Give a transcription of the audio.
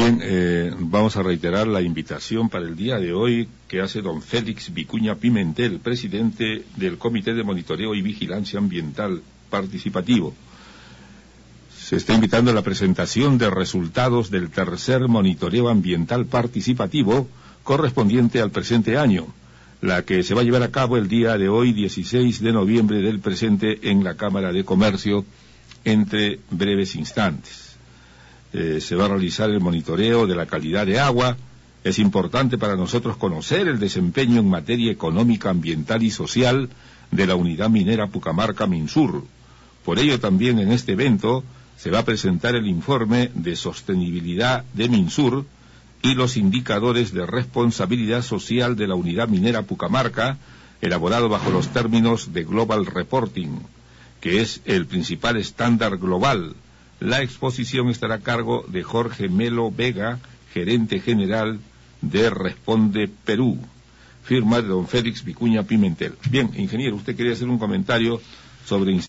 Bien, vamos a reiterar la invitación para el día de hoy que hace don Félix Vicuña Pimentel, presidente del Comité de Monitoreo y Vigilancia Ambiental Participativo. Se está invitando a la presentación de resultados del tercer monitoreo ambiental participativo correspondiente al presente año, la que se va a llevar a cabo el día de hoy, 16 de noviembre del presente, en la Cámara de Comercio, entre breves instantes. Se va a realizar el monitoreo de la calidad de agua. Es importante para nosotros conocer el desempeño en materia económica, ambiental y social de la unidad minera Pucamarca Minsur. Por ello también en este evento se va a presentar el informe de sostenibilidad de Minsur y los indicadores de responsabilidad social de la unidad minera Pucamarca, elaborado bajo los términos de Global Reporting, que es el principal estándar global. La exposición estará a cargo de Jorge Melo Vega, gerente general de Responde Perú. Firma de don Félix Vicuña Pimentel. Bien, ingeniero, usted quería hacer un comentario sobre